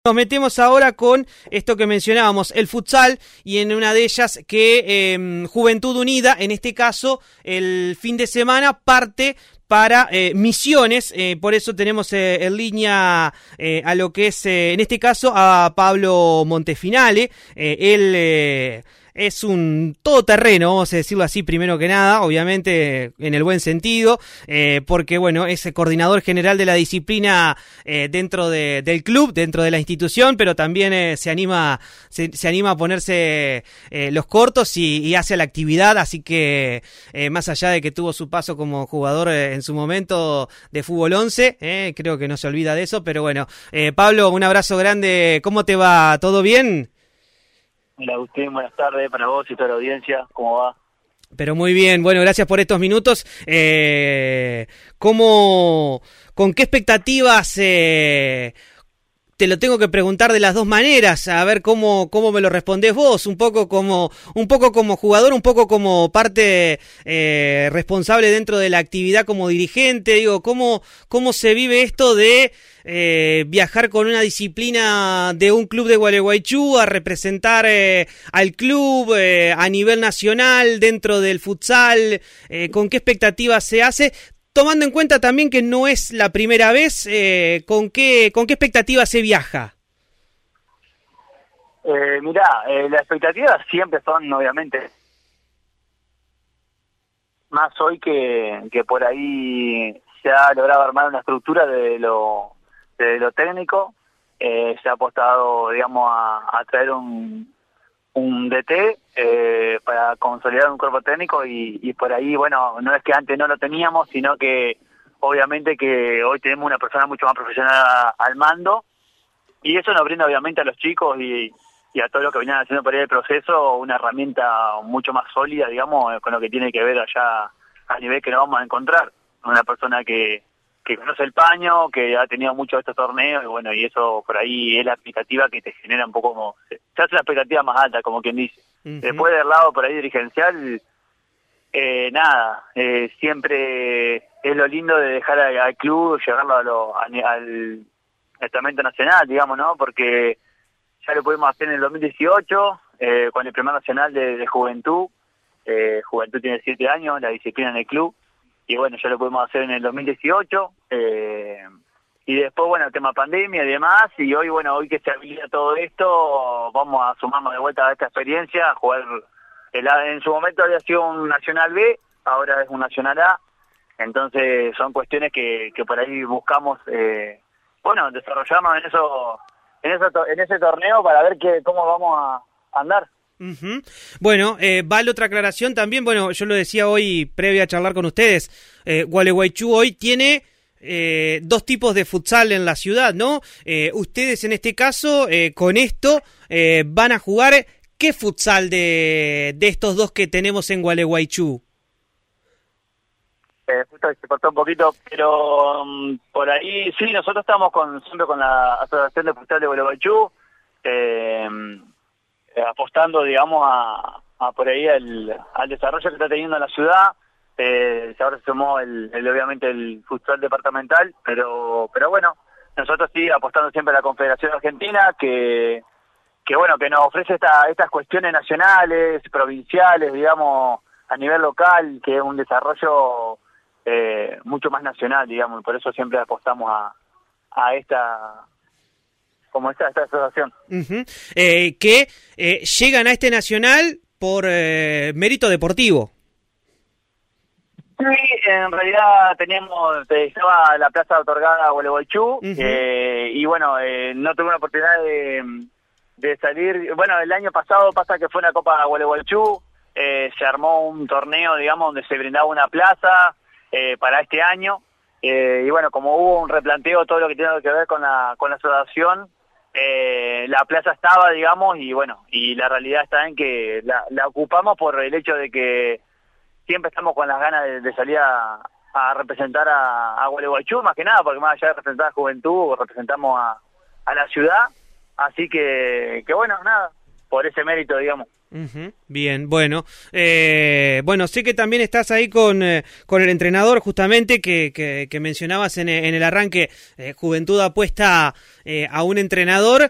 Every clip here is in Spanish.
Nos metemos ahora con esto que mencionábamos, el futsal, y en una de ellas que Juventud Unida, en este caso, el fin de semana parte para Misiones, por eso tenemos en línea a lo que es, en este caso, a Pablo Montefinale. Él es un todoterreno, vamos a decirlo así primero que nada, obviamente en el buen sentido, porque bueno, es el coordinador general de la disciplina dentro del club, dentro de la institución, pero también se anima a ponerse los cortos y hace la actividad, así que más allá de que tuvo su paso como jugador en su momento de fútbol 11, creo que no se olvida de eso, pero bueno, Pablo, un abrazo grande, ¿cómo te va? ¿Todo bien? Hola Agustín, buenas tardes para vos y toda la audiencia, ¿cómo va? Pero muy bien, bueno, gracias por estos minutos. ¿Con qué expectativas te lo tengo que preguntar de las dos maneras, a ver cómo me lo respondés vos, un poco como jugador, un poco como parte responsable dentro de la actividad como dirigente, digo, cómo se vive esto de viajar con una disciplina de un club de Gualeguaychú a representar al club a nivel nacional dentro del futsal, con qué expectativas se hace, tomando en cuenta también que no es la primera vez, ¿con qué expectativas se viaja? Mirá, las expectativas siempre son, obviamente, más hoy que por ahí se ha logrado armar una estructura de lo técnico, se ha apostado, digamos, a traer un DT para consolidar un cuerpo técnico y por ahí, bueno, no es que antes no lo teníamos, sino que obviamente que hoy tenemos una persona mucho más profesional al mando y eso nos brinda obviamente a los chicos y a todos los que venían haciendo por ahí el proceso una herramienta mucho más sólida, digamos, con lo que tiene que ver allá a nivel que nos vamos a encontrar. Una persona que conoce el paño, que ha tenido muchos de estos torneos, y bueno, y eso por ahí es la expectativa que te genera un poco como, se hace la expectativa más alta, como quien dice. Uh-huh. Después del lado por ahí dirigencial, siempre es lo lindo de dejar al club, llevarlo al estamento nacional, digamos, ¿no? Porque ya lo pudimos hacer en el 2018, con el primer nacional de Juventud. Juventud tiene 7 años, la disciplina en el club. Y bueno, ya lo pudimos hacer en el 2018, y después, bueno, el tema pandemia y demás, y hoy, bueno, hoy que se habilita todo esto, vamos a sumarnos de vuelta a esta experiencia, a jugar, en su momento había sido un Nacional B, ahora es un Nacional A, entonces son cuestiones que por ahí buscamos, bueno, desarrollarnos en ese torneo para ver cómo vamos a andar. Uh-huh. Bueno, vale otra aclaración también, bueno, yo lo decía hoy previo a charlar con ustedes, Gualeguaychú hoy tiene dos tipos de futsal en la ciudad, ¿no? Ustedes en este caso, con esto, van a jugar, ¿qué futsal de estos dos que tenemos en Gualeguaychú? Justo se cortó un poquito, pero por ahí, sí, nosotros estamos siempre con la Asociación de Futsal de Gualeguaychú, apostando, digamos, a por ahí al desarrollo que está teniendo la ciudad. Ahora se sumó obviamente el futsal departamental, pero bueno, nosotros sí apostando siempre a la Confederación Argentina, que bueno, que nos ofrece estas cuestiones nacionales, provinciales, digamos, a nivel local, que es un desarrollo mucho más nacional, digamos, y por eso siempre apostamos a esta asociación. Uh-huh. Que llegan a este nacional por mérito deportivo. Sí, en realidad estaba la plaza otorgada a Gualeguaychú, uh-huh. Y bueno, no tuve la oportunidad de salir. Bueno, el año pasado pasa que fue una Copa Gualeguaychú, se armó un torneo, digamos, donde se brindaba una plaza para este año, y bueno, como hubo un replanteo, todo lo que tiene que ver con la asociación, la plaza estaba, digamos, y bueno, y la realidad está en que la ocupamos por el hecho de que siempre estamos con las ganas de salir a representar a Gualeguaychú, más que nada, porque más allá de representar a Juventud, representamos a la ciudad, así que bueno, nada, por ese mérito, digamos. Ujú, bien, bueno. Bueno, sé que también estás ahí con el entrenador, justamente, que mencionabas en el arranque. Juventud apuesta a un entrenador,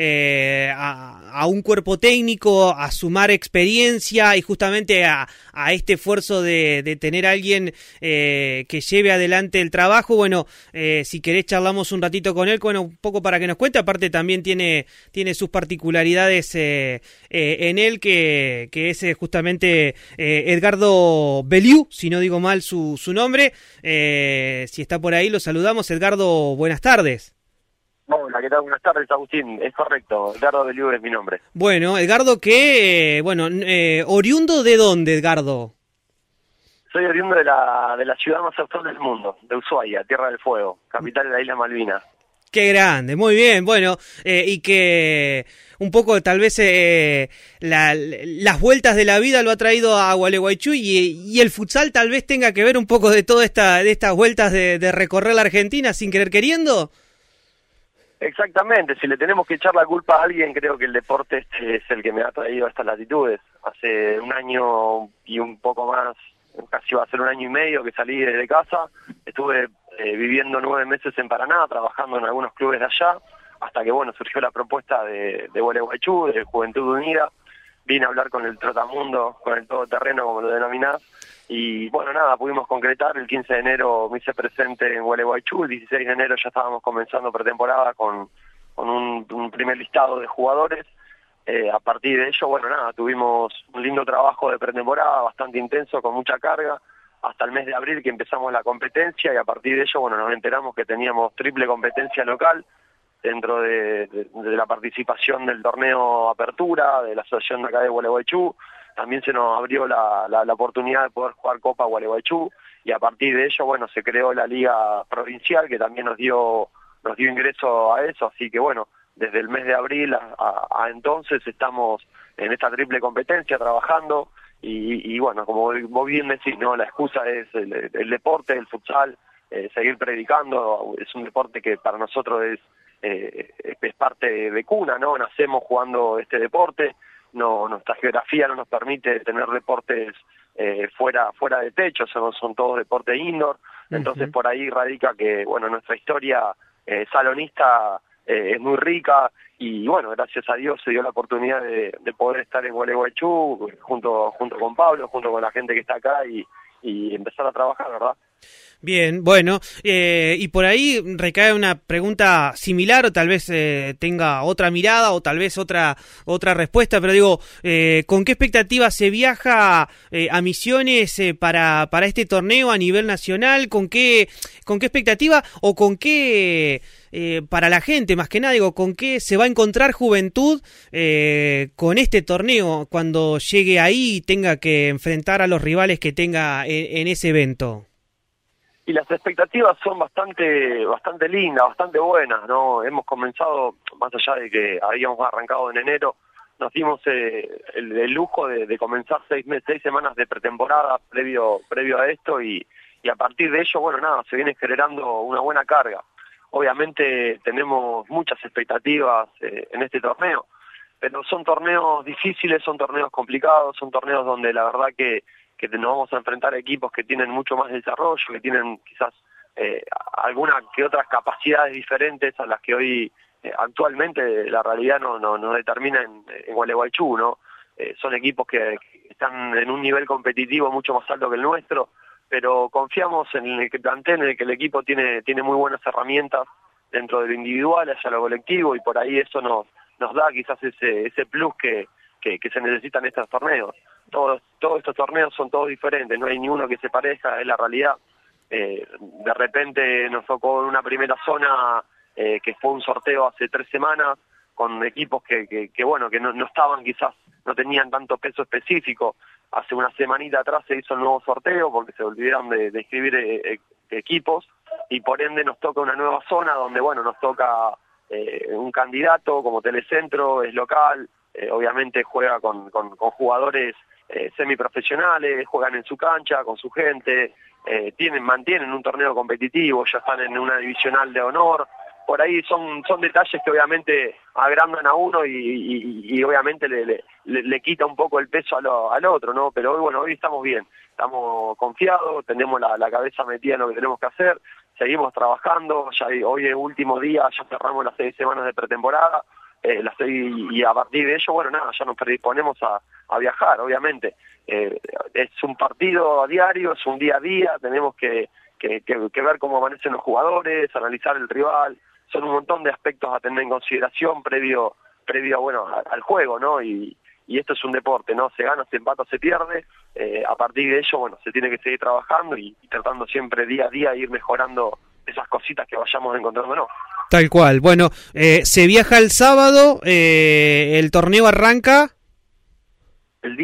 a un cuerpo técnico, a sumar experiencia y justamente a este esfuerzo de tener a alguien que lleve adelante el trabajo. Bueno, si querés charlamos un ratito con él, bueno, un poco para que nos cuente. Aparte también tiene sus particularidades en él, que es justamente Edgardo Beliú, si no digo mal su nombre. Si está por ahí, lo saludamos. Edgardo, buenas tardes. Hola, ¿qué tal? Buenas tardes, Agustín. Es correcto, Edgardo Beliú es mi nombre. Bueno, Edgardo, ¿oriundo de dónde, Edgardo? Soy oriundo de la ciudad más austral del mundo, de Ushuaia, Tierra del Fuego, capital de la isla Malvinas. Qué grande, muy bien, bueno, y que un poco tal vez las vueltas de la vida lo ha traído a Gualeguaychú y el futsal tal vez tenga que ver un poco de toda de estas vueltas de recorrer la Argentina sin querer queriendo. Exactamente, si le tenemos que echar la culpa a alguien, creo que el deporte es el que me ha traído a estas latitudes. Hace un año y un poco más, casi va a ser un año y medio que salí de casa, estuve viviendo 9 meses en Paraná, trabajando en algunos clubes de allá, hasta que bueno, surgió la propuesta de Gualeguaychú, de Juventud Unida. Vine a hablar con el Trotamundo, con el todoterreno, como lo denominás, y bueno, nada, pudimos concretar. El 15 de enero me hice presente en Gualeguaychú, el 16 de enero ya estábamos comenzando pretemporada con un primer listado de jugadores. A partir de ello, bueno, nada, tuvimos un lindo trabajo de pretemporada, bastante intenso, con mucha carga, hasta el mes de abril que empezamos la competencia, y a partir de ello, bueno, nos enteramos que teníamos triple competencia local dentro de la participación del torneo Apertura, de la asociación de acá de Gualeguaychú. También se nos abrió la oportunidad de poder jugar Copa Gualeguaychú, y a partir de ello, bueno, se creó la Liga Provincial, que también nos dio ingreso a eso, así que bueno, desde el mes de abril a entonces estamos en esta triple competencia trabajando, y bueno, como vos bien decís, ¿no? La excusa es el deporte, el futsal, seguir predicando. Es un deporte que para nosotros es parte de cuna, ¿no? Nacemos jugando este deporte, no, nuestra geografía no nos permite tener deportes fuera de techo, son todos deportes indoor. Entonces por ahí radica que, bueno, nuestra historia salonista es muy rica, y bueno, gracias a Dios se dio la oportunidad de poder estar en Gualeguaychú junto con Pablo, junto con la gente que está acá, y empezar a trabajar, ¿verdad? Bien, bueno, y por ahí recae una pregunta similar, o tal vez tenga otra mirada, o tal vez otra respuesta, pero digo, ¿con qué expectativa se viaja a Misiones para este torneo a nivel nacional? ¿Con qué expectativa, o con qué, para la gente más que nada, digo, con qué se va a encontrar Juventud con este torneo cuando llegue ahí y tenga que enfrentar a los rivales que tenga en ese evento? Y las expectativas son bastante lindas, bastante buenas, ¿no? Hemos comenzado, más allá de que habíamos arrancado en enero, nos dimos el lujo de comenzar 6 semanas de pretemporada previo a esto, y a partir de ello, bueno, nada, se viene generando una buena carga. Obviamente tenemos muchas expectativas en este torneo, pero son torneos difíciles, son torneos complicados, son torneos donde la verdad que nos vamos a enfrentar a equipos que tienen mucho más desarrollo, que tienen quizás alguna que otras capacidades diferentes a las que hoy actualmente la realidad no determina en Gualeguaychú, ¿no? Son equipos que están en un nivel competitivo mucho más alto que el nuestro, pero confiamos en el que plantel, en el que el equipo tiene muy buenas herramientas dentro de lo individual hacia lo colectivo, y por ahí eso nos da quizás ese plus que se necesita en estos torneos. Todos estos torneos son todos diferentes, no hay ni uno que se parezca, es la realidad. De repente nos tocó en una primera zona que fue un sorteo hace 3 semanas, con equipos que no estaban, quizás no tenían tanto peso específico. Hace una semanita atrás se hizo el nuevo sorteo porque se olvidaron de inscribir equipos, y por ende nos toca una nueva zona donde, bueno, nos toca un candidato como Telecentro, es local, obviamente juega con jugadores semiprofesionales, juegan en su cancha, con su gente, mantienen un torneo competitivo, ya están en una divisional de honor, por ahí son detalles que obviamente agrandan a uno y obviamente le quita un poco el peso al otro, ¿no? Pero hoy estamos bien, estamos confiados, tenemos la cabeza metida en lo que tenemos que hacer, seguimos trabajando, hoy es el último día, ya cerramos las 6 semanas de pretemporada, y a partir de ello, ya nos predisponemos a viajar, obviamente. Es un partido a diario, es un día a día, tenemos que ver cómo amanecen los jugadores, analizar el rival, son un montón de aspectos a tener en consideración previo al juego, ¿no? Y esto es un deporte, ¿no? Se gana, se empata, se pierde, a partir de ello, se tiene que seguir trabajando y tratando siempre día a día ir mejorando esas cositas que vayamos encontrando, ¿no? Tal cual. Bueno, se viaja el sábado, el torneo arranca. El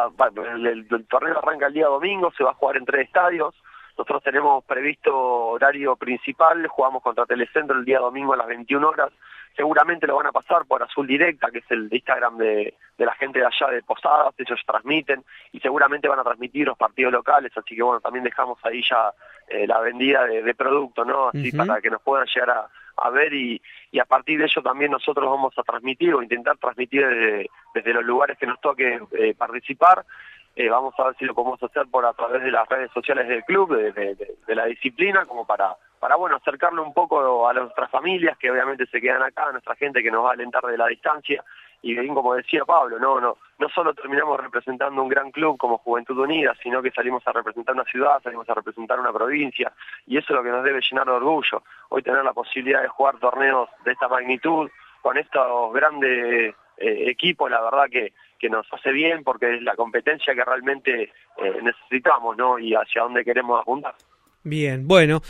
torneo arranca el día domingo, se va a jugar en 3 estadios. Nosotros tenemos previsto horario principal, jugamos contra Telecentro el día domingo a las 21 horas. Seguramente lo van a pasar por Azul Directa, que es el Instagram de la gente de allá de Posadas, ellos transmiten y seguramente van a transmitir los partidos locales, así que también dejamos ahí ya la vendida de producto, ¿no? Así para que nos puedan llegar a ver y a partir de ello también nosotros vamos a transmitir o intentar transmitir desde los lugares que nos toque participar. Vamos a ver si lo podemos hacer a través de las redes sociales del club, de la disciplina, como para acercarlo un poco a nuestras familias que obviamente se quedan acá, a nuestra gente que nos va a alentar de la distancia. Y bien, como decía Pablo, no solo terminamos representando un gran club como Juventud Unida, sino que salimos a representar una ciudad, salimos a representar una provincia, y eso es lo que nos debe llenar de orgullo. Hoy tener la posibilidad de jugar torneos de esta magnitud, con estos grandes equipos, la verdad que nos hace bien, porque es la competencia que realmente necesitamos, ¿no? Y hacia dónde queremos apuntar. Bien, bueno,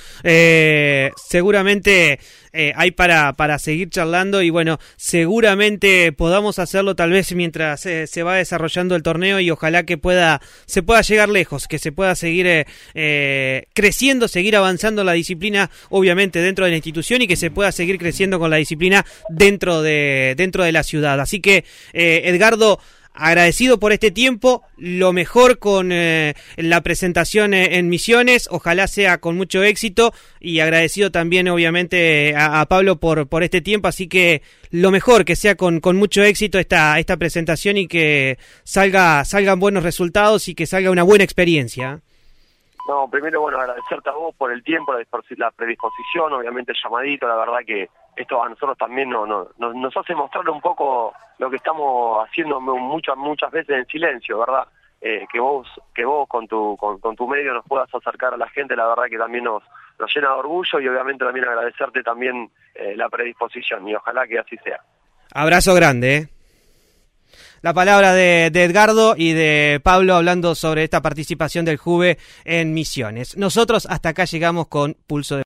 seguramente hay para seguir charlando y seguramente podamos hacerlo tal vez mientras se va desarrollando el torneo y ojalá que se pueda llegar lejos, que se pueda seguir creciendo, seguir avanzando la disciplina, obviamente dentro de la institución y que se pueda seguir creciendo con la disciplina dentro de la ciudad. Así que, Edgardo, agradecido por este tiempo, lo mejor con la presentación en Misiones, ojalá sea con mucho éxito y agradecido también obviamente a Pablo por este tiempo, así que lo mejor, que sea con mucho éxito esta presentación y que salgan buenos resultados y que salga una buena experiencia. No, primero, agradecerte a vos por el tiempo, la predisposición, obviamente el llamadito, la verdad que esto a nosotros también nos hace mostrar un poco lo que estamos haciendo muchas veces en silencio, ¿verdad? Que vos con tu medio nos puedas acercar a la gente, la verdad que también nos llena de orgullo y obviamente también agradecerte también la predisposición y ojalá que así sea. Abrazo grande, La palabra de Edgardo y de Pablo hablando sobre esta participación del Juve en Misiones. Nosotros hasta acá llegamos con Pulso de